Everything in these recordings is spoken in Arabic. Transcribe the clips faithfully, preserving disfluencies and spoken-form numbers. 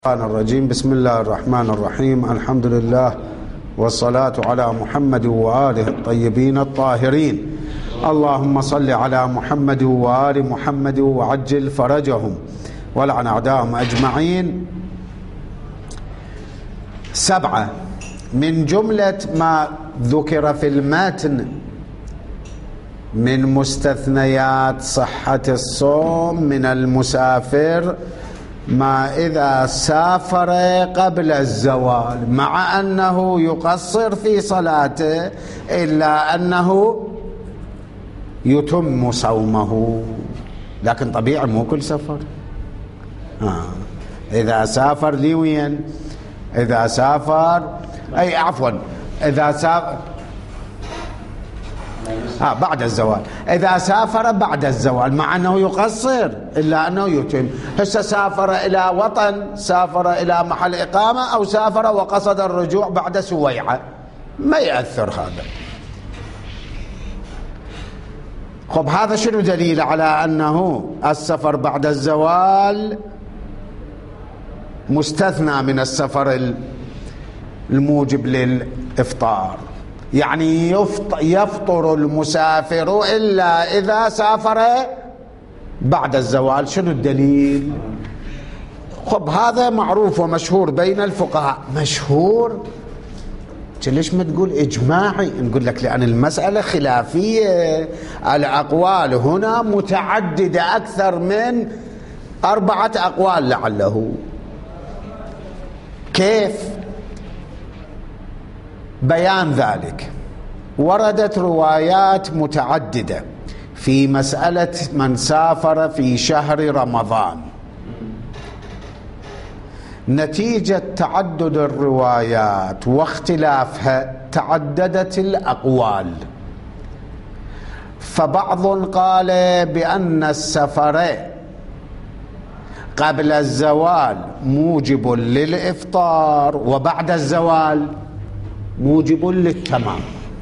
الرحمن الرجيم. بسم الله الرحمن الرحيم. الحمد لله والصلاة على محمد وآله الطيبين الطاهرين. اللهم صل على محمد وآل محمد وعجل فرجهم ولعن أعداءهم أجمعين. سبعة، من جملة ما ذكر في المتن من مستثنيات صحة الصوم من المسافر ما إذا سافر قبل الزوال مع أنه يقصر في صلاته إلا أنه يتم صومه، لكن طبيعي مو كل سفر. آه. إذا سافر لوين؟ إذا سافر أي عفوا إذا سافر آه بعد الزوال، إذا سافر بعد الزوال مع أنه يقصر إلا أنه يتم. هسه سافر إلى وطن، سافر إلى محل إقامة، أو سافر وقصد الرجوع بعد سويعة، ما يأثر هذا. خب هذا شنو دليل على أنه السفر بعد الزوال مستثنى من السفر الموجب للإفطار؟ يعني يفطر المسافر إلا إذا سافر بعد الزوال. شنو الدليل؟ خب هذا معروف ومشهور بين الفقهاء. مشهور؟ ليش ما تقول إجماعي؟ نقول لك لأن المسألة خلافية، الأقوال هنا متعددة، أكثر من أربعة أقوال لعله. كيف بيان ذلك؟ وردت روايات متعددة في مسألة من سافر في شهر رمضان. نتيجة تعدد الروايات واختلافها تعددت الأقوال، فبعض قال بأن السفر قبل الزوال موجب للإفطار وبعد الزوال موجب للتمام،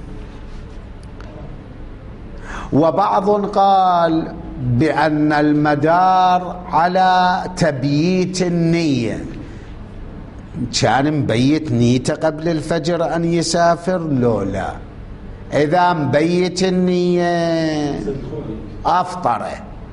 وبعض قال بأن المدار على تبييت النية. كان مبيت نيته قبل الفجر أن يسافر لو لا، إذا مبيت النية أفطره،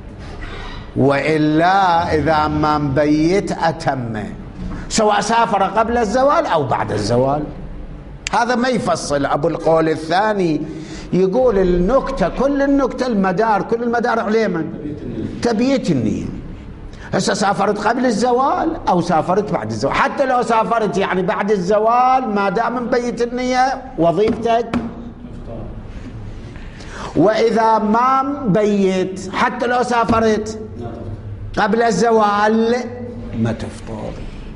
وإلا إذا ما مبيت أتمه، سواء سافر قبل الزوال أو بعد الزوال. هذا ما يفصل. أبو القول الثاني يقول النكتة، كل النكتة المدار، كل المدار عليه من؟ تبييت النية. هسه سافرت قبل الزوال أو سافرت بعد الزوال، حتى لو سافرت يعني بعد الزوال ما دام مبيت النية وظيفتك. وإذا ما مبيت حتى لو سافرت قبل الزوال ما تفطر.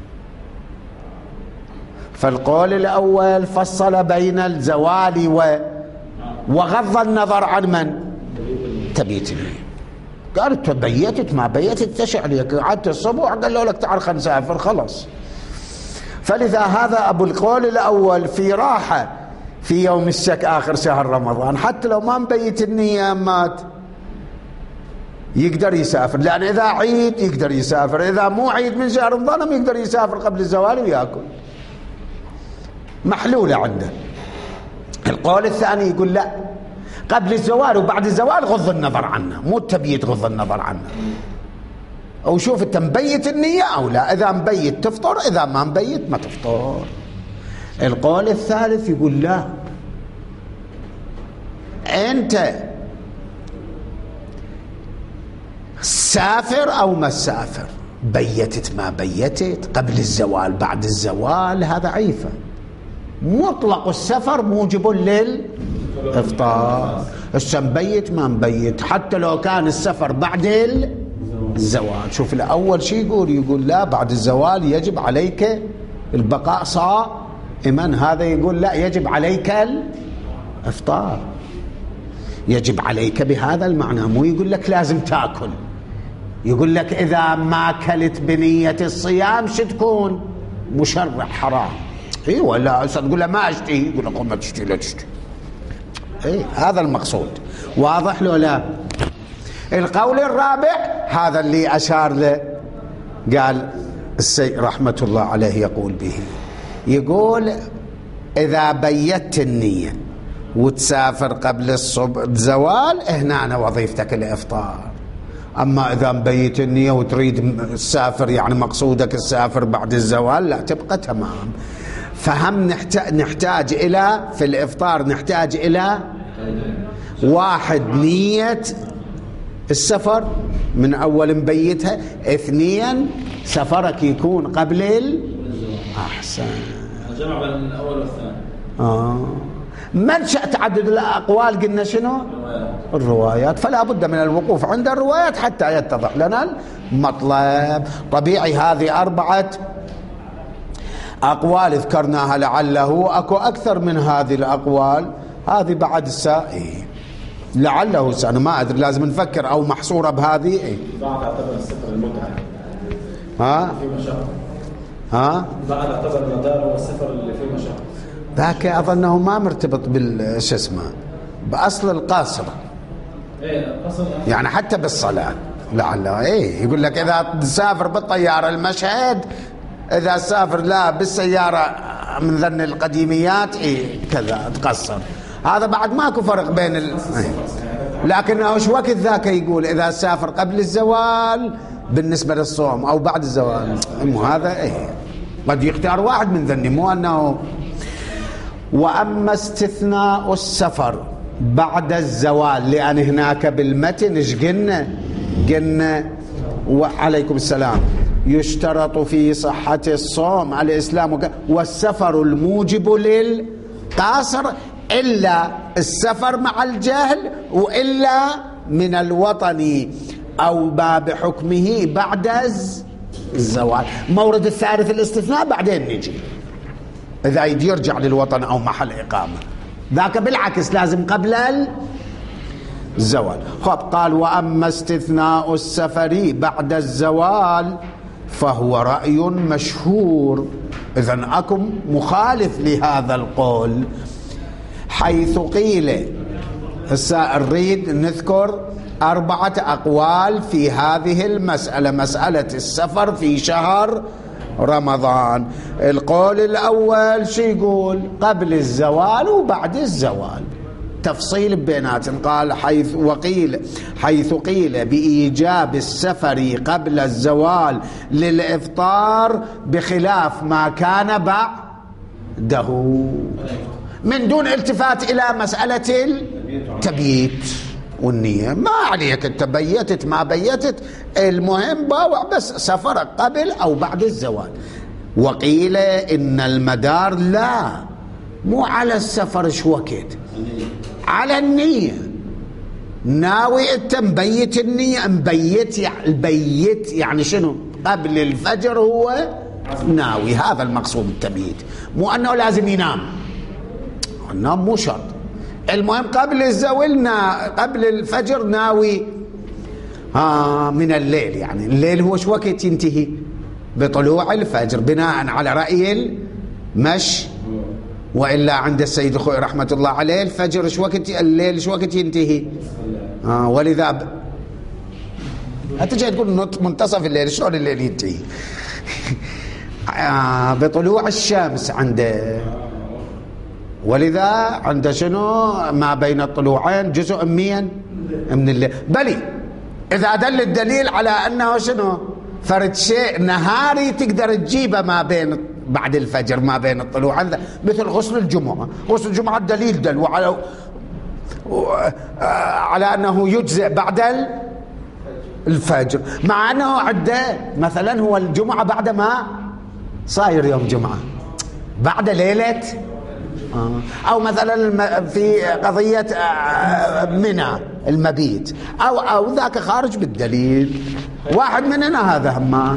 فالقول الأول فصل بين الزوال و... وغض النظر عن من؟ تبيت النية. قال تبيتت ما بيتت تشع لك، قعدت الصبح قال له لك تعال خلينا نسافر خلاص. فلذا هذا أبو القول الأول في راحة في يوم الشك آخر شهر رمضان، حتى لو ما مبيت النية مات يقدر يسافر، لأن إذا عيد يقدر يسافر، إذا مو عيد من شهر رمضان يقدر يسافر قبل الزوال ويأكل، محلولة عنده. القول الثاني يقول لا، قبل الزوال وبعد الزوال غض النظر عنه، مو التبييت غض النظر عنه، أو شوف أنت مبيت النية أو لا، إذا مبيت تفطر، إذا ما مبيت ما تفطر. القول الثالث يقول لا، أنت سافر أو ما سافر، بيتت ما بيتت، قبل الزوال بعد الزوال، هذا عيفة. مطلق السفر موجب للإفطار. هسه مبيت ما مبيت، حتى لو كان السفر بعد الزوال. شوف الأول شي يقول، يقول لا، بعد الزوال يجب عليك البقاء صائما. هذا يقول لا، يجب عليك الإفطار، يجب عليك بهذا المعنى، مو يقول لك لازم تاكل. يقول لك إذا ما أكلت بنية الصيام شو تكون؟ مشرع حرام. اي ولا تقول له ما اشتهي، يقول لك ما تشتهي لا تشتهي. اي هذا المقصود. واضح لو لا؟ القول الرابع هذا اللي أشار له، قال السيد رحمة الله عليه يقول به، يقول إذا بيت النية وتسافر قبل الصبح الزوال هنا وظيفتك الإفطار. أما إذا مبيت النية وتريد تسافر يعني مقصودك تسافر بعد الزوال لا تبقى تمام. فهم نحتاج, نحتاج إلى في الإفطار نحتاج إلى واحد نية السفر من أول مبيتها، اثنين سفرك يكون قبل ال... أحسن جمع بين الأول والثاني. آه. منشأ تعدد الأقوال قلنا شنو؟ الروايات. فلا بد من الوقوف عند الروايات حتى يتضح لنا المطلب. طبيعي هذه أربعة أقوال ذكرناها، لعله أكو أكثر من هذه الأقوال. هذه بعد السائي لعله أنا ما أدري، لازم نفكر أو محصورة بهذه. بعد اعتبر السفر المتعة ها في مشقة. ها بعد اعتبر المدار والسفر اللي فيه مشقة. ذاك أظنه ما مرتبط بالش اسمه بأصل القاصر. ايه القصر يعني حتى بالصلاة لعله ايه يقول لك إذا تسافر بالطيارة المشهد، إذا سافر لا بالسيارة من ذن القديميات ايه كذا تقصر. هذا بعد ماكو فرق بين ال... لكنه وش وقت ذاك يقول إذا سافر قبل الزوال بالنسبة للصوم أو بعد الزوال. مو هذا ايه قد يختار واحد من ذني، مو أنه. وأما استثناء السفر بعد الزوال، لأن هناك بالمتن ايش قلنا؟ قلنا وعليكم السلام يشترط في صحة الصوم الإسلام وك... والسفر الموجب للقاصر إلا السفر مع الجهل وإلا من الوطن أو ما بحكمه بعد الزوال. مورد الثالث الاستثناء بعدين نجي إذا يجي يرجع للوطن أو محل إقامة، ذاك بالعكس لازم قبل الزوال. خب قال وأما استثناء السفر بعد الزوال فهو رأي مشهور. إذن أكم مخالف لهذا القول، حيث قيل هسه نريد نذكر أربعة أقوال في هذه المسألة، مسألة السفر في شهر رمضان. القول الأول شو يقول؟ قبل الزوال وبعد الزوال، تفصيل بيناتهم. قال حيث وقيل حيث قيل بإيجاب السفر قبل الزوال للإفطار بخلاف ما كان بعده من دون التفات إلى مسألة التبييت والنية. ما عليك انت بيتت ما بيتت، المهم باوع بس سفرك قبل أو بعد الزوال. وقيل إن المدار لا مو على السفر شو وقت، على النية. ناوي انت مبيت النية، مبيت يعني البيت يعني شنو؟ قبل الفجر هو ناوي، هذا المقصود التبييت، مو أنه لازم ينام. النوم مو شرط، المهم قبل الزوال قبل الفجر ناوي آه من الليل. يعني الليل هو شو وقت ينتهي؟ بطلوع الفجر بناء على رأي المش. وإلا عند السيد أخوي رحمة الله عليه الفجر شو وقت، الليل شو وقت ينتهي؟ آه ولذا ب... هتجي تقول منتصف الليل، شلون الليل ينتهي؟ آه بطلوع الشمس عنده. ولذا عند شنو ما بين الطلوعين جزء من من الليل. بلي إذا دل الدليل على أنه شنو فرد شيء نهاري تقدر تجيبه ما بين بعد الفجر ما بين الطلوع، مثل غسل الجمعة. غسل الجمعة الدليل دل وعلى على أنه يجزئ بعد الفجر، مع أنه عده مثلا هو الجمعة بعد ما صاير يوم جمعة بعد ليلة، أو مثلا في قضية منى المبيت أو أو ذاك خارج بالدليل. واحد مننا هذا هما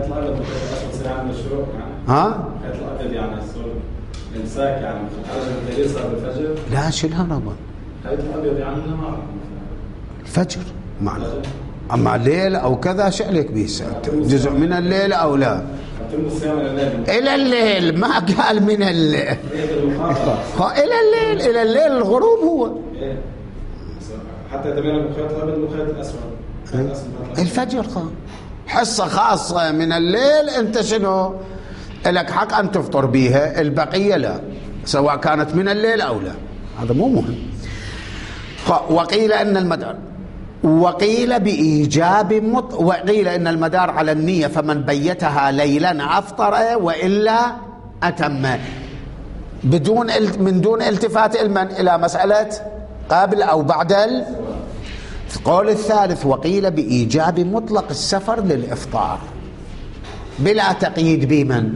ها يعني الإمساك يعني خرج الدليل صار بالفجر. لا شو الهرب خيط الأبيض يعني النهار الفجر معنا. أما الليل أو كذا شو عليك به جزء من الليل أو لا إلى الليل، ما قال من الليل إلى الليل إلى الليل الغروب هو حتى تبين الخيط الأبيض والخيط الأسود الفجر خان حصة خاصة من الليل أنت شنو لك حق أن تفطر بيها، البقية لا، سواء كانت من الليل أو لا، هذا مو مهم. وقيل أن المدار وقيل بإيجاب مط... وقيل إن المدار على النية، فمن بيتها ليلا أفطر وإلا أتم، بدون من دون التفات المن إلى مسألة قبل أو بعد. القول الثالث وقيل بإيجاب مطلق السفر للإفطار بلا تقييد بمن،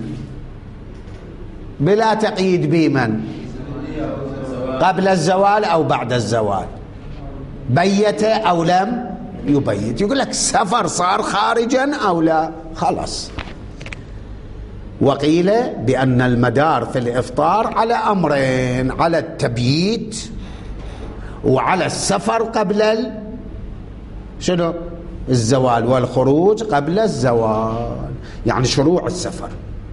بلا تقييد بمن، قبل الزوال أو بعد الزوال، بيت أو لم يبيت. يقول لك سفر صار خارجا أو لا، خلاص. وقيل بأن المدار في الإفطار على أمرين، على التبييت وعلى السفر قبل ال... شنو الزوال، والخروج قبل الزوال، يعني شروع السفر.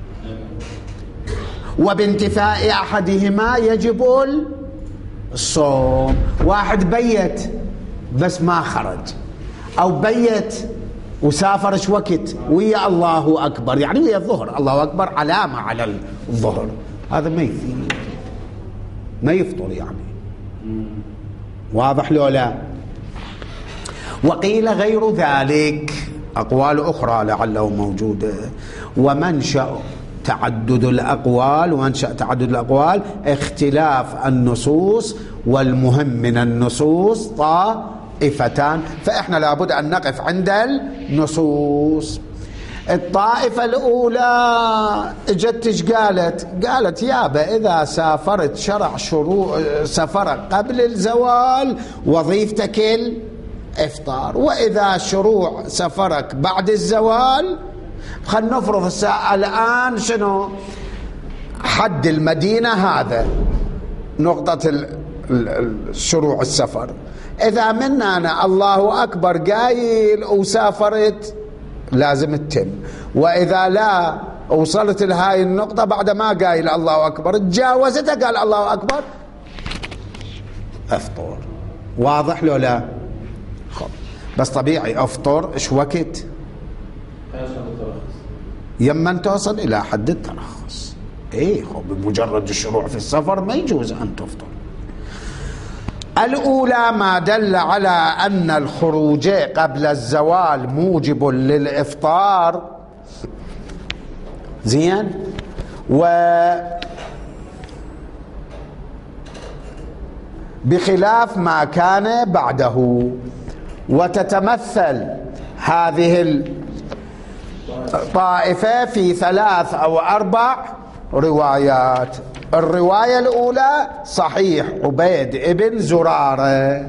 وبانتفاء أحدهما يجب الصوم. واحد بيت بس ما خرج، أو بيت وسافر ايش وقت ويا الله أكبر، يعني ويا الظهر، الله أكبر علامة على الظهر، هذا ما يفيد، ما يفطر يعني. واضح لو لا؟ وقيل غير ذلك، أقوال أخرى لعله موجودة. ومنشأ تعدد الأقوال ومنشأ تعدد الأقوال اختلاف النصوص، والمهم من النصوص طائفتان، فإحنا لابد أن نقف عند النصوص. الطائفة الأولى اجت قالت قالت يابا إذا سافرت شرع شروع سفرك قبل الزوال وظيفتك الإفطار، وإذا شروع سفرك بعد الزوال، خلينا نفرض الساعة الآن شنو حد المدينة، هذا نقطة شروع السفر، إذا منا أنا الله أكبر قايل وسافرت لازم تتم، وإذا لا وصلت لهاي النقطة بعد ما قايل الله أكبر تجاوزتها قال الله أكبر أفطر. واضح لو لا؟ خب بس طبيعي أفطر إيش وقت؟ يمن توصل إلى حد الترخص. إيه خب بمجرد الشروع في السفر ما يجوز أن تفطر. الأولى ما دل على أن الخروج قبل الزوال موجب للإفطار، زين، و بخلاف ما كان بعده. وتتمثل هذه الطائفة في ثلاث أو أربع روايات. الرواية الأولى صحيح عبيد ابن زرارة،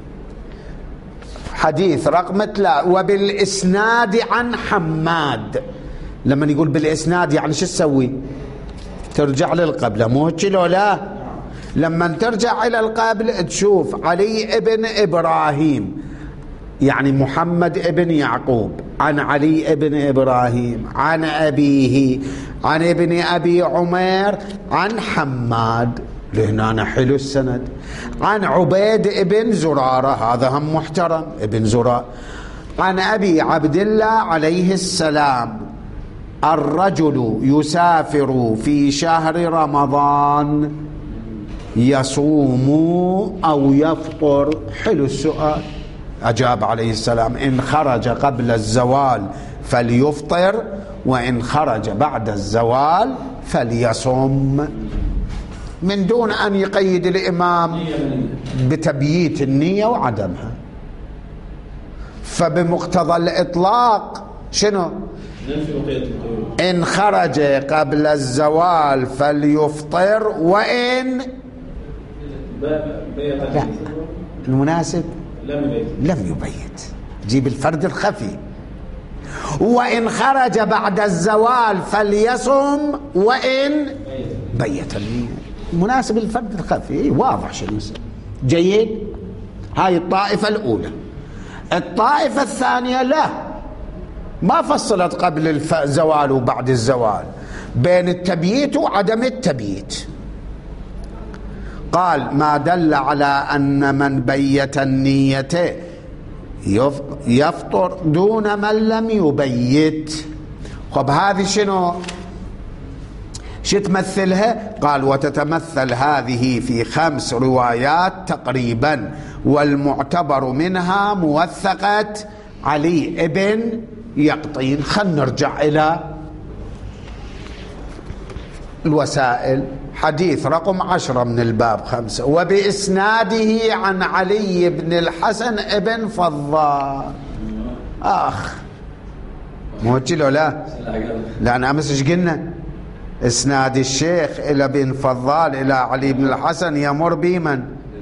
حديث رقم ثلاثة، وبالإسناد عن حماد. لما يقول بالإسناد يعني شو تسوي؟ ترجع للقبلة، مو هيك لو لا؟ لما ترجع إلى القبل تشوف علي ابن إبراهيم يعني محمد ابن يعقوب عن علي ابن إبراهيم عن أبيه عن ابن أبي عمير عن حماد، لهنا حلو السند، عن عبيد ابن زرارة، هذا هم محترم ابن زرارة، عن أبي عبد الله عليه السلام الرجل يسافر في شهر رمضان يصوم أو يفطر. حلو السؤال. أجاب عليه السلام إن خرج قبل الزوال فليفطر، وإن خرج بعد الزوال فليصم، من دون أن يقيد الإمام بتبييت النية وعدمها. فبمقتضى الإطلاق شنو؟ إن خرج قبل الزوال فليفطر، وإن لا المناسب لم يبيت، جيب الفرد الخفي. وإن خرج بعد الزوال فليصم، وإن بيت المناسب الفرد الخفي. واضح شنو جيد. هاي الطائفة الأولى. الطائفة الثانية لا، ما فصلت قبل الزوال وبعد الزوال، بين التبييت وعدم التبييت. قال ما دل على أن من بيت النية يفطر دون من لم يبيت. خب هذه شنو شو تمثلها؟ قال وتتمثل هذه في خمس روايات تقريبا، والمعتبر منها موثقة علي ابن يقطين. خلنا نرجع إلى الوسائل. حديث رقم عشرة من الباب خمسة: وبإسناده عن علي بن الحسن ابن فضال. آخ موجله لا لا أنا أمس إيش قلنا؟ إسناد الشيخ إلى بن فضال إلى علي بن الحسن يمر بمن؟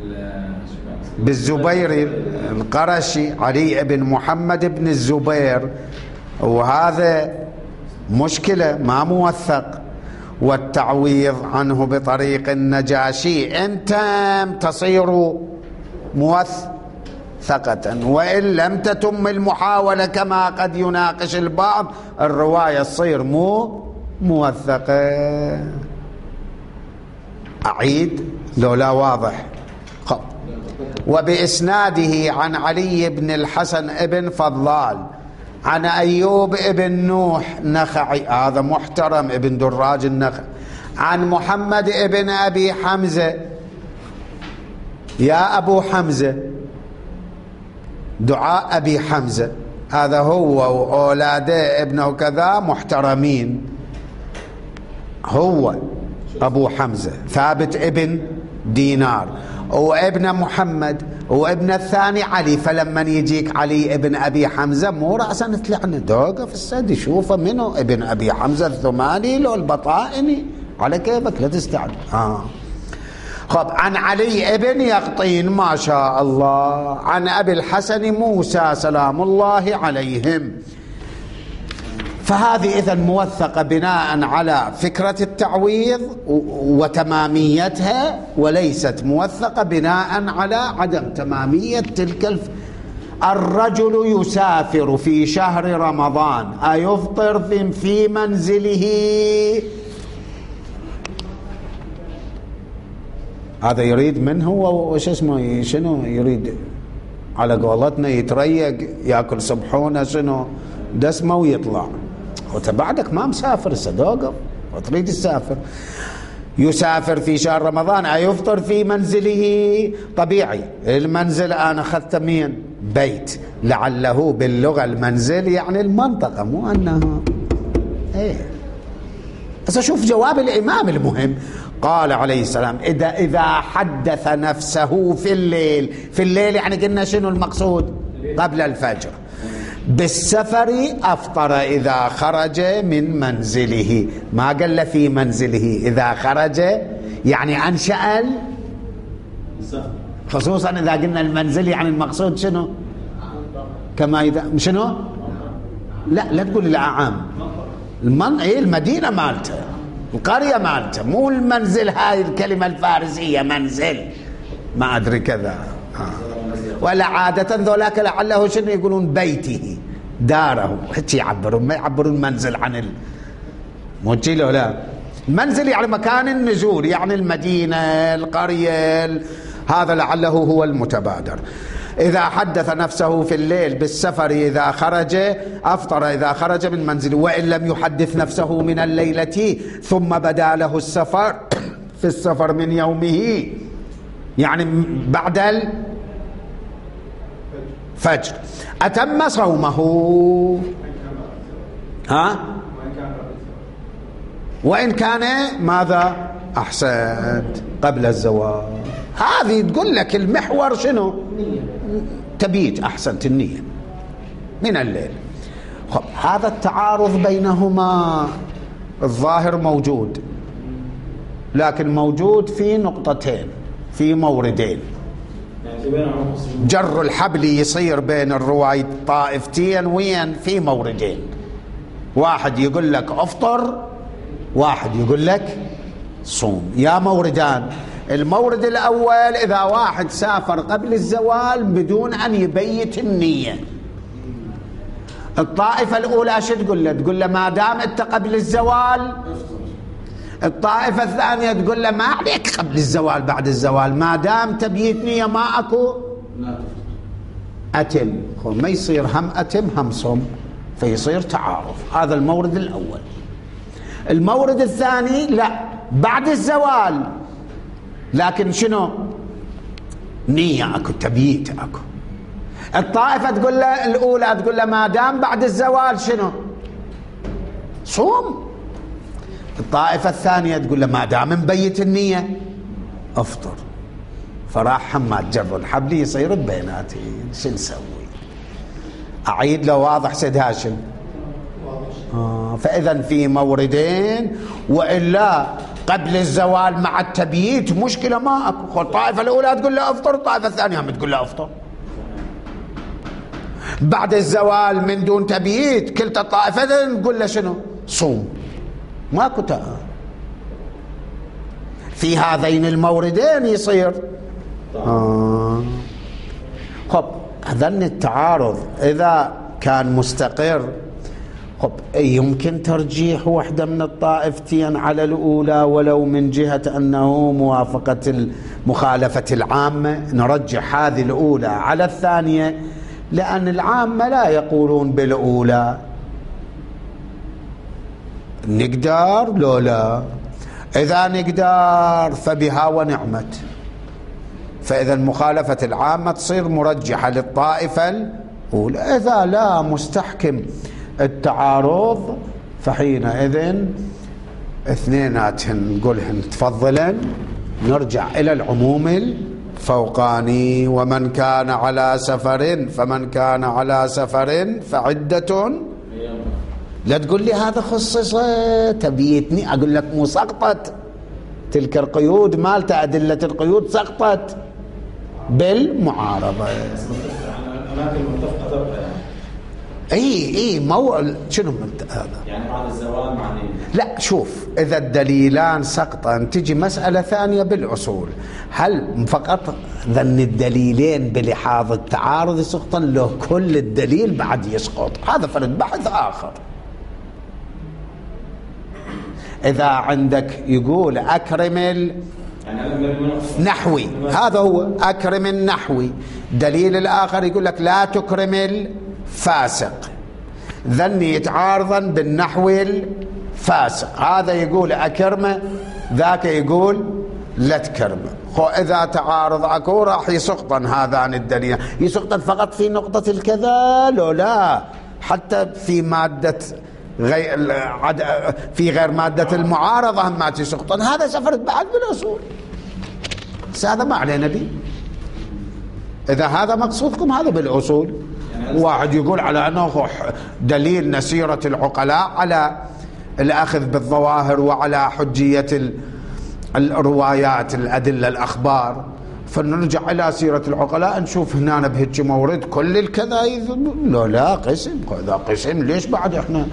بالزبير القرشي، علي بن محمد بن الزبير، وهذا مشكلة ما موثق. والتعويض عنه بطريق النجاشي انت تصير موثقة، وإن لم تتم المحاولة كما قد يناقش البعض الرواية تصير مو موثقة. أعيد لو لا واضح. خب. وبإسناده عن علي بن الحسن ابن فضال عن أيوب ابن نوح نخعي، هذا محترم، ابن دراج النخعي، عن محمد ابن أبي حمزة. يا أبو حمزة، دعاء أبي حمزة، هذا هو وأولاده ابنه كذا محترمين. هو أبو حمزة ثابت ابن دينار، وابن محمد، وابن الثاني علي. فلما يجيك علي ابن أبي حمزة مو رأسا تلعنه، دوقف السد شوفه منه ابن أبي حمزة الثماني لو البطائني، على كيفك لا تستعد. آه. خب. عن علي ابن يقطين ما شاء الله، عن أبي الحسن موسى سلام الله عليهم. فهذه إذن موثقة بناء على فكرة التعويض وتماميتها، وليست موثقة بناء على عدم تمامية تلك الف... الرجل يسافر في شهر رمضان أيفطر في منزله؟ هذا يريد من هو وش اسمه شنو يريد؟ على قولتنا يتريق ياكل صبحونه شنو دسمه ويطلع. وتبعدك ما مسافر صدوقف وتريد تسافر. يسافر في شهر رمضان أيفطر في منزله؟ طبيعي المنزل أنا أخذت مين؟ بيت، لعله باللغة المنزل يعني المنطقة، مو أنه إيه. بس أشوف جواب الإمام المهم. قال عليه السلام إذا إذا حدث نفسه في الليل، في الليل يعني قلنا شنو المقصود؟ قبل الفجر. بالسفر أفطر إذا خرج من منزله، ما قال في منزله، إذا خرج يعني أنشأ، خصوصا إذا قلنا المنزل يعني المقصود شنو؟ كما إذا شنو؟ لا لا تقول الأعام، المن... إيه المدينة مالته، القرية مالته، مو المنزل. هاي الكلمة الفارسية منزل ما أدري كذا. آه. ولا عادة ذولاك لعله شنو يقولون بيته داره، هيك يعبرون، ما يعبرون منزل عن ال... موجيله لا. المنزل يعني مكان النزول، يعني المدينة القرية ال... هذا لعله هو المتبادر. إذا حدث نفسه في الليل بالسفر إذا خرج أفطر إذا خرج من منزله، وإن لم يحدث نفسه من الليلة ثم بدا له السفر في السفر من يومه، يعني بعد الفجر، أتم صومه. ها؟ وإن كان ماذا؟ أحسنت قبل الزواج. هذه تقول لك المحور شنو؟ تبيت. أحسنت النية من الليل. خب هذا التعارض بينهما الظاهر موجود، لكن موجود في نقطتين، في موردين. جر الحبل يصير بين الرواية طائفتين وين؟ في موردين، واحد يقول لك افطر، واحد يقول لك صوم. يا موردان. المورد الأول إذا واحد سافر قبل الزوال بدون أن يبيت النية، الطائفة الأولى شو تقول له؟ تقول له ما دام أنت قبل الزوال. الطائفة الثانية تقول له ما عليك قبل الزوال بعد الزوال، ما دام تبيت نية ما أكو. أتم، ما يصير هم أتم هم صم، فيصير تعارض. هذا المورد الأول. المورد الثاني لا، بعد الزوال، لكن شنو؟ نية أكو، تبييت أكو. الطائفة تقول له الأولى تقول له ما دام بعد الزوال شنو؟ صوم. الطائفة الثانية تقول له ما دام مبيت النية أفطر. فراح حماد جر الحبل يصير بيناتين، شو نسوي؟ أعيد له واضح سيد هاشم؟ آه فإذا في موردين، وإلا قبل الزوال مع التبييت مشكلة ما أكو. الطائفة الأولى تقول له أفطر، الطائفة الثانية هم تقول له أفطر. بعد الزوال من دون تبييت كلتا الطائفتين تقول له شنو؟ صوم. ماكو تأ في هذين الموردين يصير. آه. خب هذن التعارض إذا كان مستقر، خب يمكن ترجيح واحدة من الطائفتين على الأولى ولو من جهة أنه موافقة المخالفة العامة، نرجح هذه الأولى على الثانية، لأن العامة لا يقولون بالأولى. نقدر لو لا؟ إذا نقدر فبها ونعمت. فإذا مخالفة العامة تصير مرجحة للطائفة الأولى. إذا لا مستحكم التعارض فحينئذ اثنيناتهن نقولهن تفضلا، نرجع إلى العموم الفوقاني. ومن كان على سفر فمن كان على سفر فعدة. لا تقول لي هذا خصصه تبيتني، أقول لك مو سقطت تلك القيود مالته، أدلة القيود سقطت بالمعارضة. أماكن متفقة تبقى يعني. اي اي مو شنو هذا يعني بعد الزوال معني. لا شوف، اذا الدليلان سقطا تجي مسألة ثانية بالأصول، هل فقط ذن الدليلين بلحاظ التعارض سقطا، له كل الدليل بعد يسقط؟ هذا فرد بحث آخر. إذا عندك يقول أكرم النحوي، هذا هو أكرم النحوي، دليل الآخر يقول لك لا تكرم الفاسق، ذني يتعارضا بالنحو الفاسق، هذا يقول أكرمه ذاك يقول لا تكرمه. خو إذا تعارض أكو راح يسقطن هذان الدليل، يسقطن فقط في نقطة الكذا لو لا، حتى في مادة غير في غير مادة المعارضة هم ما تسقطن. هذا سفرت بعد بالأصول، بس هذا ما علينا به. إذا هذا مقصودكم هذا بالأصول. واحد يقول على أنه دليل نسيرة العقلاء على الأخذ بالظواهر وعلى حجية الروايات الأدلة الأخبار، فنرجع إلى سيرة العقلاء نشوف هنا بهج مورد كل الكذا. لا لا قسم، هذا قسم ليش بعد احنا؟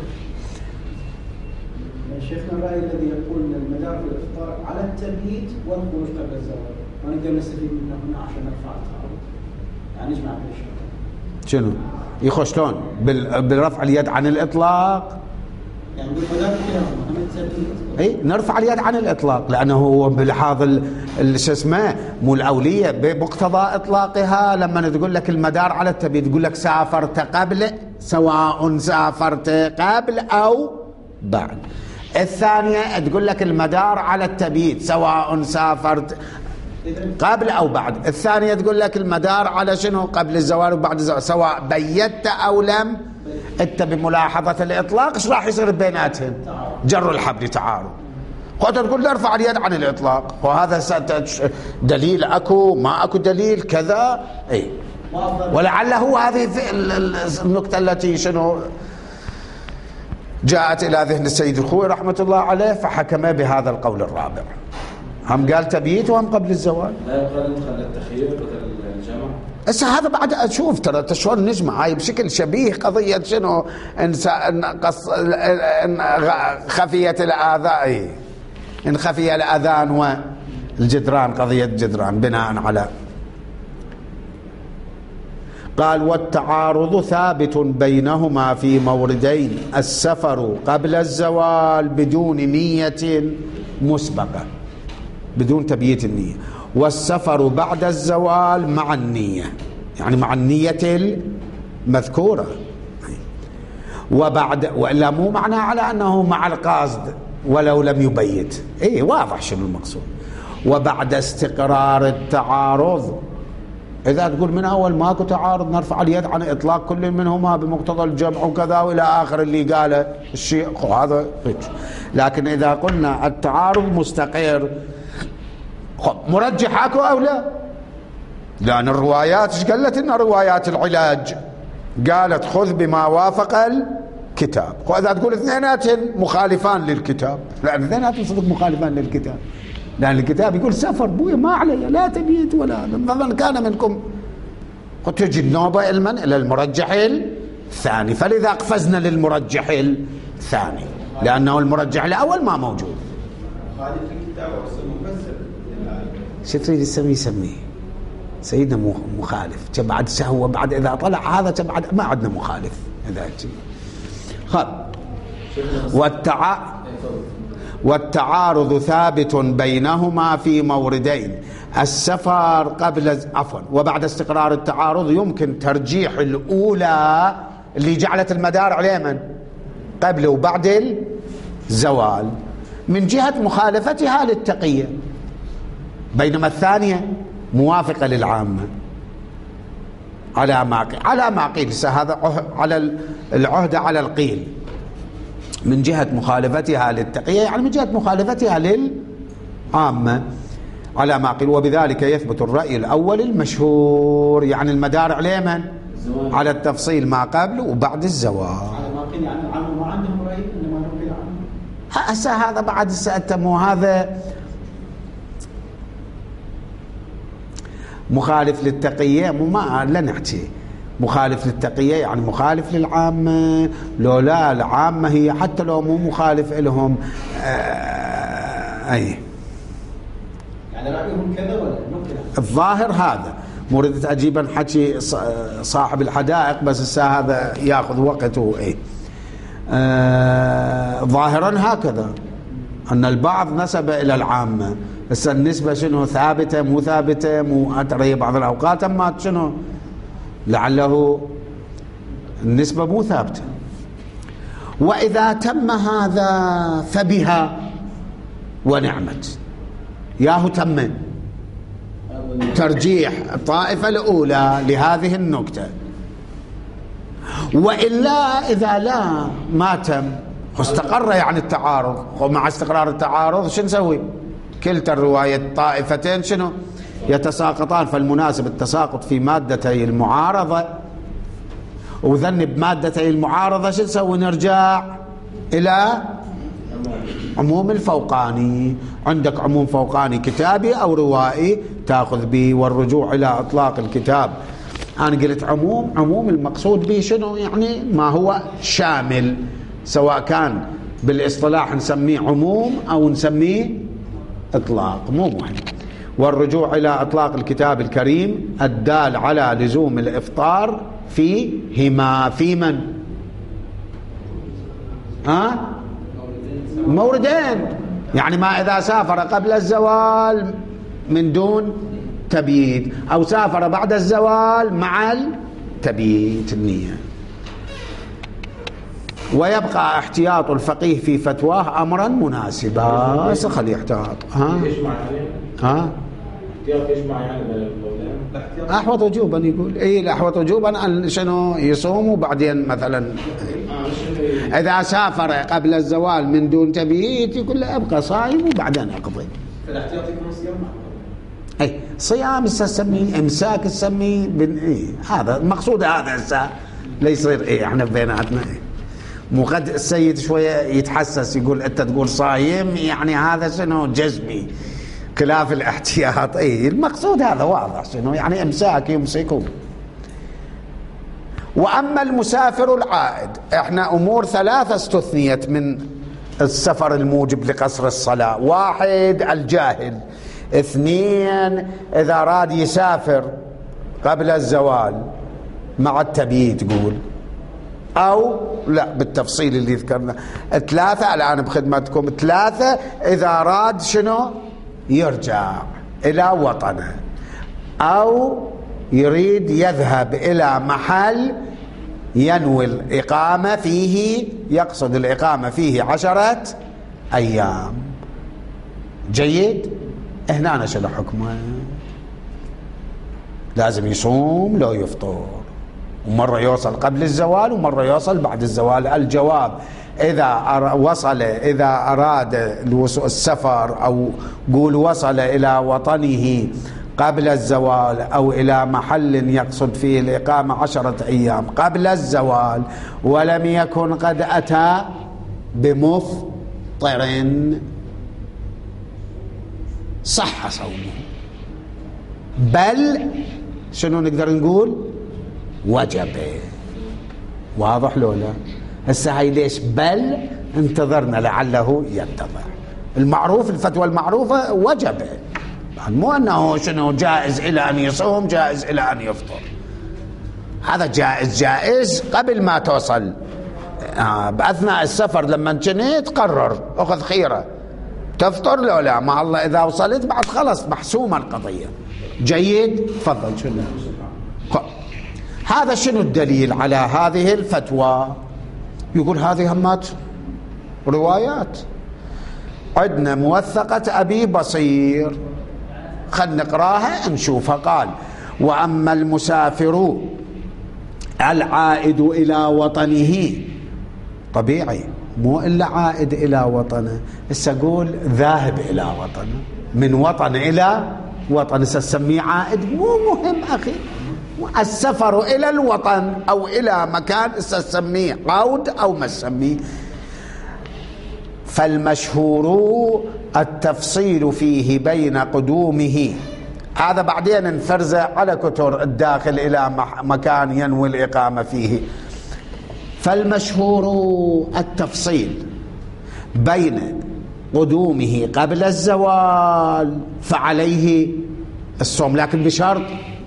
شيخنا الرأي الذي يقول المدار في الإفطار على التبييت والخروج قبل الزوال، ما نقدر نستفيد منه هنا عشان نرفع التعارض، يعني نجمع بين الشيء. شنو؟ يخش شلون؟ بالرفع اليد عن الإطلاق؟ يعني بالمدار كلاهما هم التبييت. اي نرفع اليد عن الإطلاق، لأنه هو بلحاظ شو اسمه مو الأولية بمقتضى إطلاقها. لما تقول لك المدار على التبييت تقول لك سافرت قبل، سواء سافرت قبل أو بعد. الثانية تقول لك المدار على التبييت سواء سافرت قبل أو بعد. الثانية تقول لك المدار على شنو؟ قبل الزوال وبعد الزوال، سواء بيت أو لم. انت بملاحظة الإطلاق ايش راح يصير بيناتهم؟ جر الحبل تعارض. قلت تقول ارفع اليد عن الإطلاق، وهذا دليل أكو ما أكو دليل كذا. اي ولعله هذه النقطة التي شنو جاءت إلى ذهن السيد الخوي رحمة الله عليه فحكم بهذا القول الرابع. هم قال تبييت وهم قبل الزوال. لا يقال ندخل التخيير بدل الجمع. هسه هذا بعد اشوف ترى شلون نجمع هاي بشكل شبيه قضية شنو ان قص ان خفيت الآذان، ان خفي الأذان والجدران، قضية جدران بناء على قال والتعارض ثابت بينهما في موردين: السفر قبل الزوال بدون نية مسبقة، بدون تبييت النية، والسفر بعد الزوال مع النية. يعني مع النية المذكورة. وبعد وإلا مو معناه على أنه مع القصد ولو لم يبيت. إيه واضح شنو المقصود. وبعد استقرار التعارض، إذا تقول من أول ماكو تعارض نرفع اليد عن إطلاق كل منهما بمقتضى الجمع وكذا وإلى آخر اللي قاله الشيء هذا. لكن إذا قلنا التعارض مستقر، مرجح اكو أو لا؟ لأن الروايات ايش قالت؟ إن روايات العلاج قالت خذ بما وافق الكتاب. وإذا تقول اثنيناتهم مخالفان للكتاب، لأن اثنيناتهم صدق مخالفان للكتاب، لأن الكتاب يقول سفر بويا ما علي لا تبيت ولا فمن كان منكم، وتجي النوبة علما إلى المرجح الثاني. فلذا قفزنا للمرجح الثاني لأنه المرجح الأول ما موجود. خالف الكتاب والمفسر شو تريد تسميه سميه سيدنا مخالف بعد سهو بعد إذا طلع هذا بعد ما عندنا مخالف إذا خل. والتع... والتعارض ثابت بينهما في موردين: السفر قبل عفوا وبعد استقرار التعارض يمكن ترجيح الأولى اللي جعلت المدار على اليمن قبل وبعد الزوال من جهة مخالفتها للتقية، بينما الثانية موافقة للعامة على ما على ما قيل. هذا على العهدة على القيل من جهة مخالفتها للتقية، يعني من جهة مخالفتها للعامة على ما قيل. وبذلك يثبت الرأي الأول المشهور، يعني المدار على من؟ على التفصيل ما قبل وبعد الزوال. على ما قيل يعني العامة ما عندهم رأي إنما نقل عنه. هسه هذا بعد سأتم هذا مخالف للتقية، مو ما لا نحكي مخالف للتقية يعني مخالف للعامة. لو لا العامة هي حتى لو مو مخالف لهم آه أي يعني رأيهم كذا ولا نقل. الظاهر هذا مريد أجيبا حكي صاحب الحدائق، بس الساعة هذا يأخذ وقته. إيه آه ظاهرا هكذا أن البعض نسب إلى العامة. بس النسبة شنو ثابتة مو ثابتة مو أتري بعض الأوقات أما شنو لعله النسبة مو ثابتة. وإذا تم هذا فبها ونعمت، ياهو تم ترجيح الطائفة الأولى لهذه النكتة. وإلا إذا لا ما تم واستقر يعني التعارض، ومع استقرار التعارض شو نسوي؟ كلتا الرواية الطائفتين شنو يتساقطان. فالمناسب التساقط في مادتي المعارضة، وذن بمادتي المعارضة شو نسوي؟ نرجع إلى عموم الفوقاني. عندك عموم فوقاني كتابي أو روائي تأخذ به، والرجوع إلى إطلاق الكتاب. أنا قلت عموم، عموم المقصود به شنو؟ يعني ما هو شامل، سواء كان بالاصطلاح نسميه عموم أو نسميه إطلاق مو مهم. والرجوع إلى إطلاق الكتاب الكريم الدال على لزوم الإفطار فيهما. في من؟ ها؟ موردين، يعني ما إذا سافر قبل الزوال من دون تبييت أو سافر بعد الزوال مع التبييت النية. ويبقى احتياط الفقيه في فتواه أمرا مناسبا. خلي احتياط. ها ها احتياط يجمع يعني بين القولين. أحوط وجوبا يقول إيه الأحوط وجوبا أن شنو يصوم وبعدين مثلا إذا سافر قبل الزوال من دون تبييت يقول له أبقى صايم وبعدين أقضي. فالاحتياط يكون صيام. أي صيام تسميه، إمساك تسميه بن إيه. هذا المقصود هذا هسه لا يصير إيه إحنا بيناتنا إيه. مو قد السيد شوية يتحسس يقول أنت تقول صايم يعني هذا شنو جزمي خلاف الاحتياط. اي المقصود هذا واضح شنو يعني امساك يمسكوا. واما المسافر العائد، احنا امور ثلاثه استثنيت من السفر الموجب لقصر الصلاه: واحد الجاهل، اثنين اذا اراد يسافر قبل الزوال مع التبييت تقول، او لا بالتفصيل اللي ذكرنا، ثلاثه الان بخدمتكم، ثلاثه اذا اراد شنو يرجع إلى وطنه، أو يريد يذهب إلى محل ينوي الإقامة فيه، يقصد الإقامة فيه عشرة أيام. جيد. هنا شنو حكمه؟ لازم يصوم لو يفطر، ومرة يوصل قبل الزوال ومرة يوصل بعد الزوال. الجواب إذا وصل، إذا أراد السفر أو قول وصل إلى وطنه قبل الزوال أو إلى محل يقصد فيه الإقامة عشرة أيام قبل الزوال ولم يكن قد أتى بمفطر صح صومه، بل شنو نقدر نقول؟ وجب. واضح لو لا؟ هسه هاي ليش بل انتظرنا لعله يتضح. المعروف الفتوى المعروفة وجب، مو أنه شنو جائز إلى أن يصوم جائز إلى أن يفطر. هذا جائز جائز قبل ما توصل. آه بأثناء السفر لما كنت قرر أخذ خيرة تفطر لو لا، مع الله إذا وصلت بعد خلص محسومة القضية. جيد. تفضل. شنو هذا؟ شنو الدليل على هذه الفتوى؟ يقول هذه همات روايات. عندنا موثقة أبي بصير، خلنا نقراها نشوفها. قال: وأما المسافر العائد إلى وطنه، طبيعي مو إلا عائد إلى وطنه، هسه أقول ذاهب إلى وطنه، من وطن إلى وطن، هسه نسميه عائد؟ مو مهم أخي. السفر إلى الوطن أو إلى مكان هسه نسميه عود أو ما نسميه. فالمشهور التفصيل فيه بين قدومه، هذا بعدين نفرزه على كتر الداخل إلى مكان ينوي الإقامة فيه. فالمشهور التفصيل بين قدومه قبل الزوال فعليه الصوم، لكن بشرط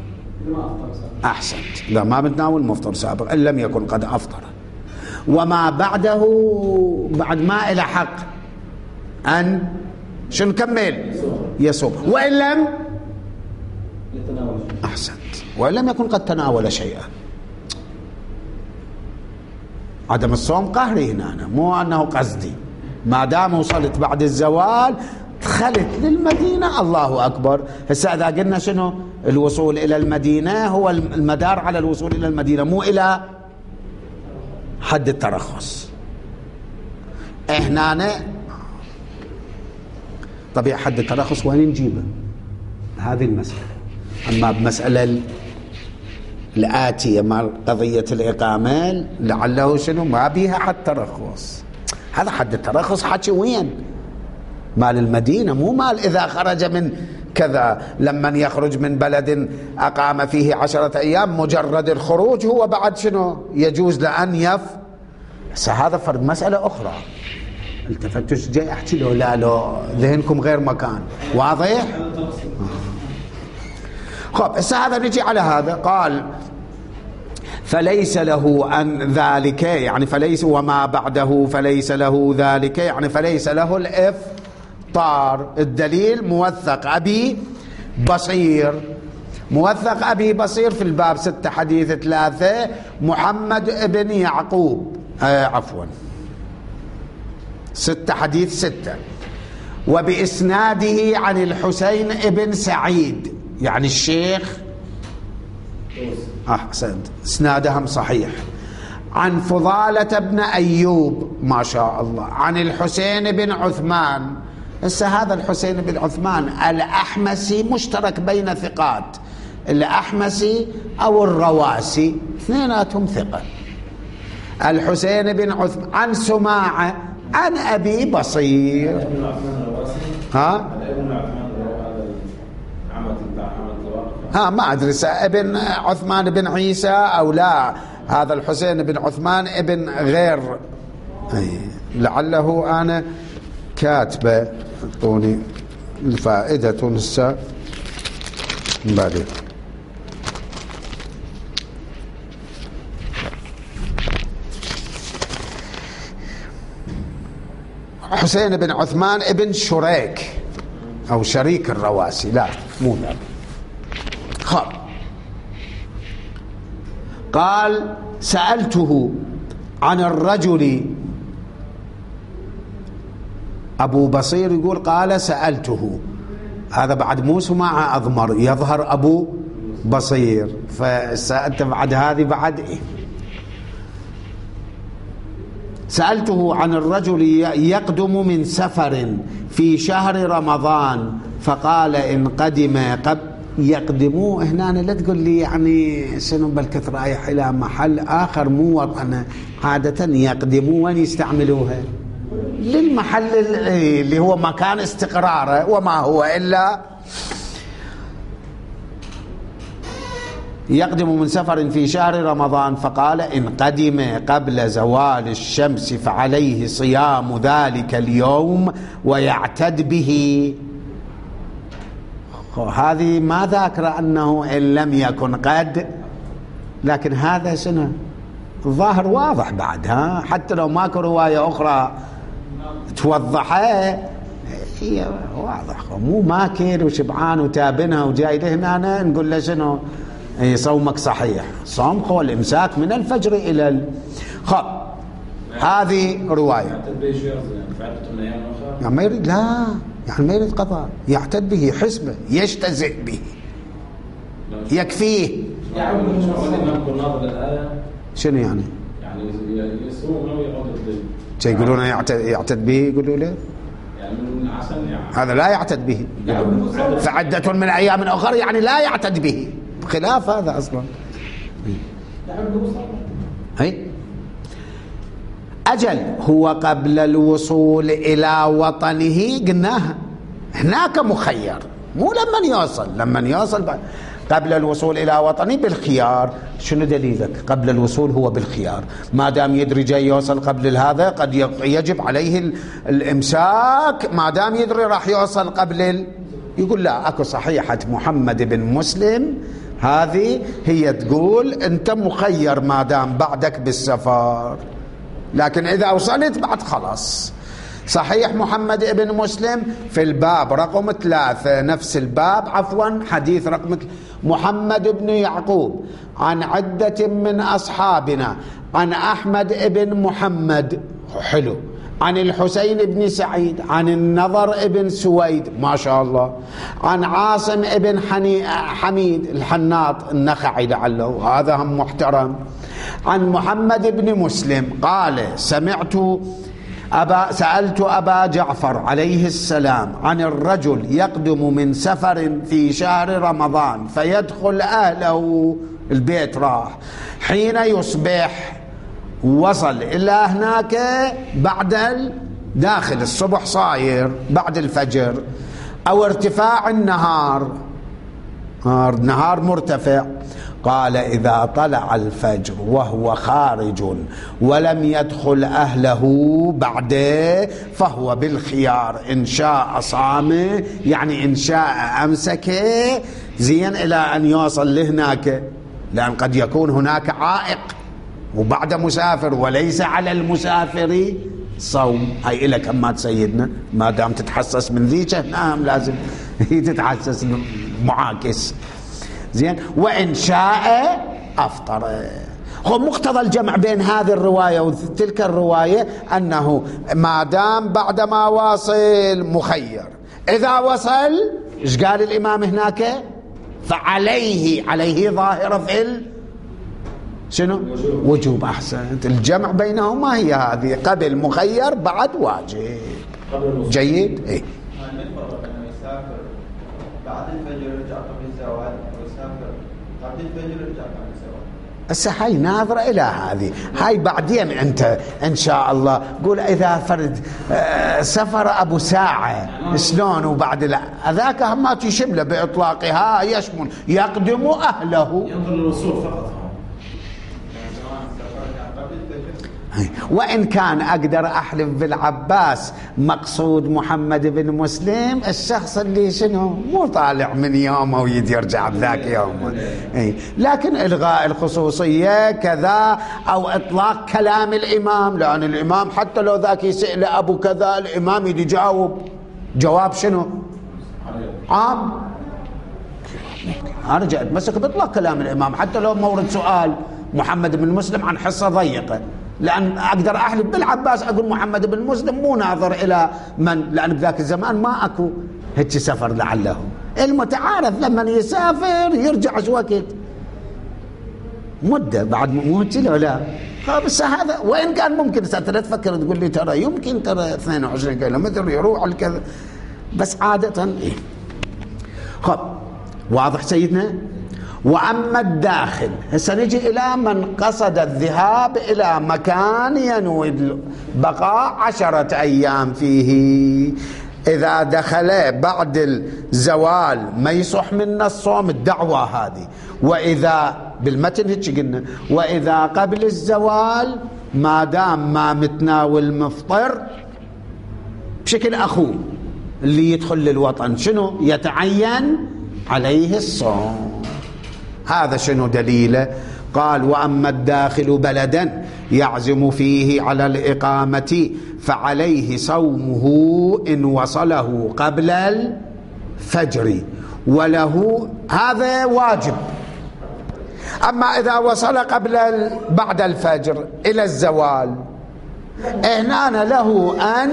أحسنت، لا ما بتناول مفطر سابق إن لم يكن قد أفطر. وما بعده بعد ما إلى حق أن شو نكمل يصوم، وإن لم أحسنت وإن لم يكن قد تناول شيئا. عدم الصوم قهري هنا، مو أنه قصدي. ما دام وصلت بعد الزوال دخلت للمدينة، الله أكبر. هسه إذا قلنا شنو الوصول إلى المدينة، هو المدار على الوصول إلى المدينة، مو إلى حد الترخص. إحنا طبيعي حد الترخص وين نجيبه؟ هذه المسألة. أما بمسألة الآتية مع قضية الإقامة لعله شنو ما بيها حد ترخص. هذا حد الترخص حكي وين؟ مال المدينة، مو مال إذا خرج من كذا. لما يخرج من بلد أقام فيه عشرة أيام مجرد الخروج هو بعد شنو يجوز لأن يف. هذا فرد مسألة أخرى. التفتش جاي أحكي له لا لو ذهنكم غير مكان. واضح؟ خب هسه هذا نجي على هذا. قال فليس له أن ذلك، يعني فليس وما بعده فليس له ذلك، يعني فليس له الإفطار. الدليل موثق أبي بصير، موثق أبي بصير في الباب ستة حديث ثلاثة، محمد ابن يعقوب آه عفوا ستة حديث ستة، وبإسناده عن الحسين ابن سعيد، يعني الشيخ أحسنت إسنادهم صحيح، عن فضالة بن أيوب ما شاء الله، عن الحسين بن عثمان. هسه هذا الحسين بن عثمان الأحمسي مشترك بين ثقات، الأحمسي أو الرواسي اثنيناتهم ثقة. الحسين بن عثمان عن سماعة عن أبي بصير. ها ها ما أدري ابن عثمان بن عيسى أو لا، هذا الحسين بن عثمان ابن غير، لعله أنا كاتبة اعطوني الفائدة هسه بعدين. حسين بن عثمان ابن شريك أو شريك الرواسي، لا مو ذاك. خب قال سألته عن الرجل، أبو بصير يقول قال سألته، هذا بعد مو سماعة أضمر، يظهر أبو بصير، فسألت بعد هذه بعد إيه؟ سألته عن الرجل يقدم من سفر في شهر رمضان فقال إن قدم قبل يقدموا هنا، لا تقول لي يعني شنو بالكث رايح إلى محل آخر مو وطنه، عادة يقدموا وين يستعملوها؟ للمحل اللي هو مكان استقراره، وما هو إلا يقدم من سفر في شهر رمضان فقال إن قدم قبل زوال الشمس فعليه صيام ذلك اليوم ويعتد به. هذه ما ذاكر أنه إن لم يكن قد، لكن هذا سنة الظاهر واضح بعد، ها حتى لو ماكو رواية أخرى توضحها هي واضح، مو ماكل وشبعان وتابنها وجاي لهنا نقول له شنو اي صومك صحيح، صوم هو الامساك من الفجر الى ال... خب هذه روايه يعني ما يريد، لا يعني ما يريد قضاء، يعتد به حسبه يجتزئ به يكفيه. شنو يعني؟ يعني يصوم او يقضي، يقولون يعتد, يعتد به، يقولوا له يعني من عسل يعني هذا لا يعتد به، فعدة من ايام اخرى يعني لا يعتد به، خلاف هذا اصلا. اي اجل هو قبل الوصول الى وطنه قلناها هناك مخير، مو لما يوصل، لما يوصل قبل الوصول الى وطنه بالخيار. شنو دليلك؟ قبل الوصول هو بالخيار، ما دام يدري جاي يوصل قبل هذا قد يجب عليه الامساك، ما دام يدري راح يوصل قبل ال... يقول لا اكو صحيحة محمد بن مسلم هذه هي تقول انت مخير ما دام بعدك بالسفر، لكن اذا وصلت بعد خلاص. صحيح محمد بن مسلم في الباب رقم ثلاثة، نفس الباب عفوا حديث رقم محمد بن يعقوب عن عدة من أصحابنا عن أحمد بن محمد حلو، عن الحسين بن سعيد، عن النضر بن سويد ما شاء الله، عن عاصم بن حميد الحناط النخعي لعله هذا هم محترم، عن محمد بن مسلم قال سمعت أبا سألت أبا جعفر عليه السلام عن الرجل يقدم من سفر في شهر رمضان فيدخل أهله البيت، راح حين يصبح وصل إلى هناك بعد داخل الصبح صاير بعد الفجر أو ارتفاع النهار، نهار مرتفع، قال إذا طلع الفجر وهو خارج ولم يدخل أهله بعده فهو بالخيار، إن شاء صام يعني إن شاء أمسك زين إلى أن يوصل لهناك، لأن قد يكون هناك عائق وبعد مسافر وليس على المسافر صوم. هاي إلك أما سيدنا ما دام تتحسس من ذيك نعم لازم هي تتحسس معاكس زين، وإن شاء أفطر. هو مقتضى الجمع بين هذه الرواية وتلك الرواية أنه ما دام بعد ما واصل مخير، إذا وصل إيش قال الإمام هناك؟ فعليه، عليه ظاهرة في ال شنو؟ وجوب. أحسنت، الجمع بينهما هي هذه، قبل مخير بعد واجب. جيد. إيه بعد الفجر يرجع قبل الزوال ويسافر قبل الفجر يرجع قبل الزوال. هسه هاي ناظرة إلى هذه، هاي بعدين أنت إن شاء الله قول إذا فرد سفر أبو ساعة شلون وبعد لا هذاك ما تشمله بإطلاقها يشمل يقدم أهله، ينظر للوصول فقط. وإن كان أقدر أحلف بالعباس مقصود محمد بن مسلم الشخص اللي شنو مو طالع من يومه ويد يرجع بذاك يوم، لكن إلغاء الخصوصية كذا أو إطلاق كلام الإمام، لأن الإمام حتى لو ذاك يسأل أبو كذا الإمام يدي جاوب جواب شنو عام، أنا جاء أتمسك بإطلاق كلام الإمام حتى لو مورد سؤال محمد بن مسلم عن حصة ضيقة، لأن أقدر أحلف بالعباس أقول محمد بن مسلم مو ناظر إلى من، لأن بذاك الزمان ما أكو هيك سفر لعله. المتعارف لما يسافر يرجع شو وقت مدة بعد مو هيك لا. بس هذا وإن كان ممكن لا تفكر تقول لي ترى يمكن ترى اثنين وعشرين كيلومتر يروح الكذا، بس عادة إيه. خب واضح سيدنا. وأما الداخل، هسه نجي إلى من قصد الذهاب إلى مكان ينوي البقاء عشرة أيام فيه، إذا دخل بعد الزوال ما يصح منا الصوم الدعوة هذه، وإذا بالمتن هيك قلنا وإذا قبل الزوال ما دام ما متناول مفطر بشكل أخوه اللي يدخل للوطن شنو يتعين عليه الصوم. هذا شنو دليله؟ قال وأما الداخل بلدا يعزم فيه على الإقامة فعليه صومه إن وصله قبل الفجر وله، هذا واجب. أما إذا وصل قبل بعد الفجر إلى الزوال هنا له أن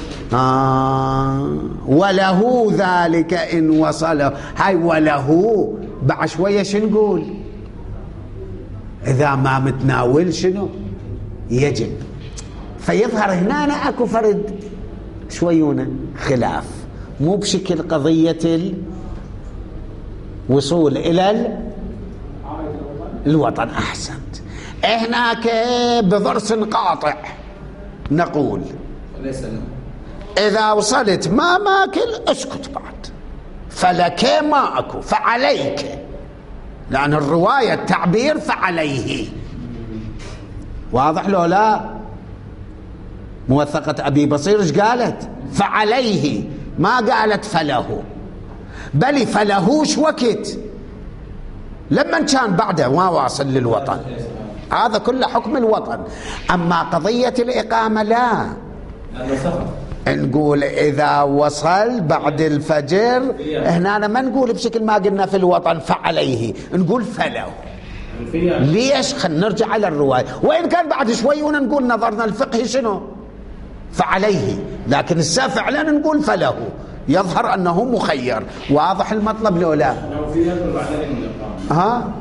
آه وله ذلك إن وصله، هاي وله بعد شوية شنو نقول؟ إذا ما متناول شنو يجب. فيظهر هنا أنا أكو فرد شويونه خلاف، مو بشكل قضية الوصول إلى الوطن. أحسنت. هناك بضرس قاطع نقول إذا وصلت ما ماكل اسكت بعد، فلك ما أكو فعليك، لأن الرواية التعبير فعليه. واضح لو لا؟ موثقة أبي بصير ايش قالت؟ فعليه، ما قالت فله، بل فلهوش وقت لما كان بعده ما واصل للوطن، هذا كله حكم الوطن. أما قضية الإقامة لا، نقول إذا وصل بعد الفجر هنا ما نقول بشكل ما قلنا في الوطن فعليه، نقول فله. ليش؟ خلينا نرجع على الرواية، وإن كان بعد شوي ونقول نظرنا الفقهي شنو فعليه، لكن السا فعلا نقول فله، يظهر أنه مخير. واضح المطلب لو لا؟ ها؟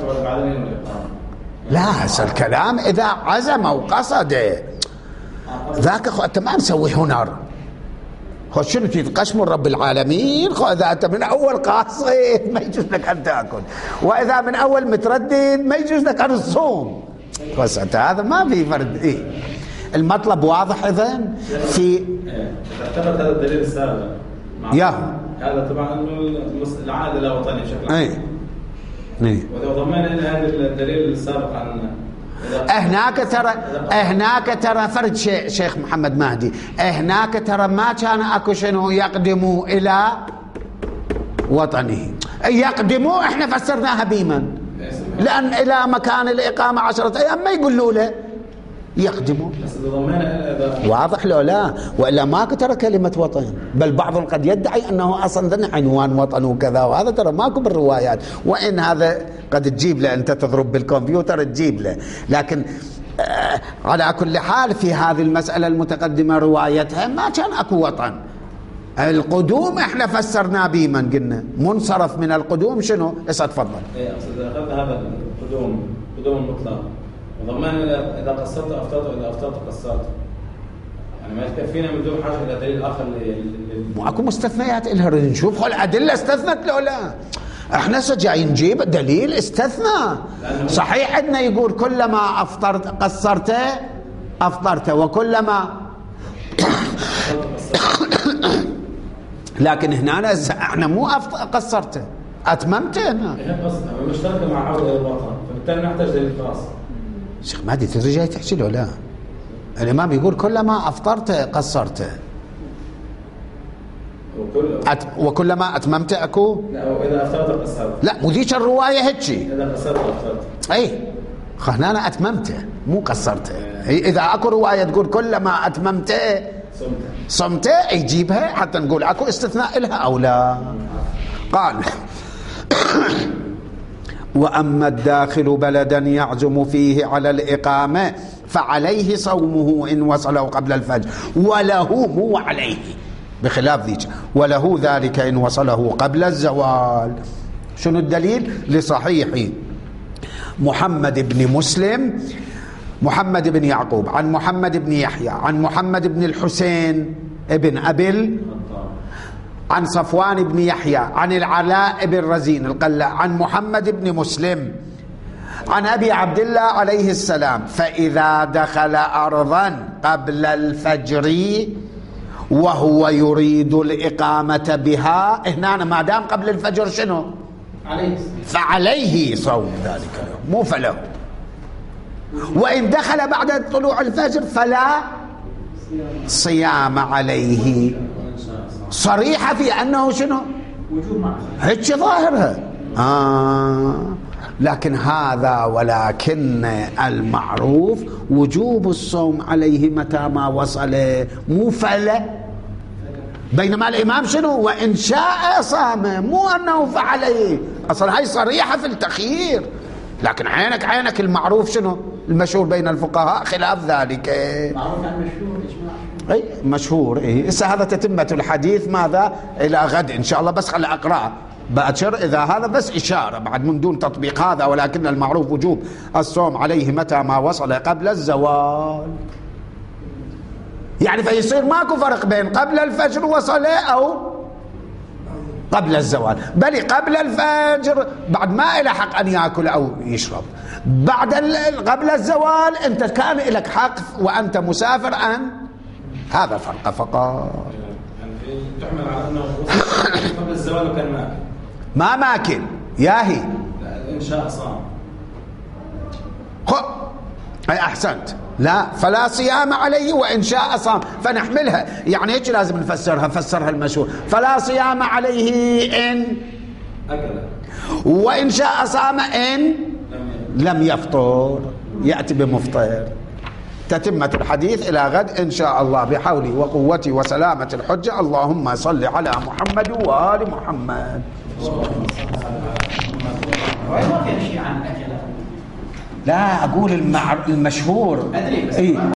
لا، هسه الكلام إذا عزم وقصد ذاك خو أنت ما مسوي هنر، خو شنو تقشم رب العالمين؟ خو إذا أنت من أول قاصد ما يجوز لك أن تأكل، وإذا من أول متردد ما يجوز لك أن تصوم. بس أنت هذا ما في فرد. إيه المطلب واضح إذن في اعتقد هذا الدليل السابق يا هذا طبعا انه العاده لا وطنيه بشكل عام. اي واذا ضمنا الى هذا الدليل السابق عن هناك ترى هناك ترى فرد شيخ محمد مهدي، هناك ترى ما كان اكو شنو يقدموا الى وطنه، يقدموا احنا فسرناها بيما، لان الى مكان الاقامه عشرة ايام ما يقولوا له يقدموا. واضح لو لا؟ والا ماكو ترى كلمه وطن، بل بعضهم قد يدعي انه اصلا عنوان وطن وكذا، وهذا ترى ماكو بالروايات، وان هذا قد تجيب له انت تضرب بالكمبيوتر تجيب له، لكن آه على كل حال في هذه المساله المتقدمه روايتها ما كان اكو وطن. القدوم احنا فسرناه بيما، قلنا منصرف من القدوم شنو؟ اسا تفضل. اي اقصد اخذنا هذا القدوم قدوم المطلق وضمان اذا قصرت افطرت واذا افطرت قصرت، يعني ما يكفينا من دون حاجه الى دليل اخر. مو اكو مستثنيات الها نشوف الادله استثنت لو لا؟ احنا جايين نجيب دليل استثنى. صحيح عندنا يقول كلما افطرت قصرت افطرت وكلما لكن هنا احنا مو قصرت اتممت. هنا مشتركه مع عوده الوطن، فبالتالي نحتاج دليل خاص. شيخ مهدي تدري جاي تحكي له لا؟ الامام يقول كلما افطرت قصرت أت... وكلما اتممت اكو لا، واذا افطرت قصرت. لا مو ذيك الروايه هيك، اذا قصرت افطرت. اي خلنا انا اتممت مو قصرت. اذا اكو روايه تقول كلما اتممت صمت صمت يجيبها حتى نقول اكو استثناء لها او لا. قال وأما الداخل بلدا يعزم فيه على الإقامة فعليه صومه إن وصله قبل الفجر، وله مو عليه بخلاف ذيك، وله ذلك إن وصله قبل الزوال. شنو الدليل؟ لصحيح محمد بن مسلم محمد بن يعقوب عن محمد بن يحيى عن محمد بن الحسين ابن أبل عن صفوان بن يحيى عن العلاء بن رزين القلاع عن محمد بن مسلم عن أبي عبد الله عليه السلام: فإذا دخل أرضا قبل الفجر وهو يريد الإقامة بها، هنا ما دام قبل الفجر شنو؟ عليه فعليه صوم ذلك اليوم، مو فله. وإن دخل بعد طلوع الفجر فلا صيام عليه. صريحة في أنه شنو؟ هيك ظاهرها. آه لكن هذا ولكن المعروف وجوب الصوم عليه متى ما وصل، مو فله. بينما الإمام شنو؟ وإن شاء صام، مو أنه فعليه. أصلا هاي صريحة في التخيير، لكن عينك عينك المعروف شنو؟ المشهور بين الفقهاء خلاف ذلك. معروف عن مشهور إجماع. اي مشهور. اي هسه هذا تتمة الحديث ماذا الى غد ان شاء الله، بس خلي اقرأ باكر اذا هذا بس اشاره بعد من دون تطبيق هذا. ولكن المعروف وجوب الصوم عليه متى ما وصل قبل الزوال. يعني فيصير ماكو فرق بين قبل الفجر وصل او قبل الزوال، بل قبل الفجر بعد ما إلى حق ان ياكل او يشرب، بعد قبل الزوال انت كان لك حق وانت مسافر ان هذا فرق فقط. يعني تحمل على انه قبل الزوال وكان ماكل، ما ماكل ياهي ان شاء صام. خ اي احسنت. لا، فلا صيام عليه وان شاء صام، فنحملها يعني هيك لازم نفسرها. فسرها المشهور: فلا صيام عليه ان اكل، وان شاء صام ان لم يفطر، ياتي بمفطر. تتمة الحديث إلى غد إن شاء الله بحولي وقوتي وسلامة الحجة. اللهم صل على محمد وآل محمد. ما في شيء عن أكل. لا أقول المع... المشهور. أدري بس إيه؟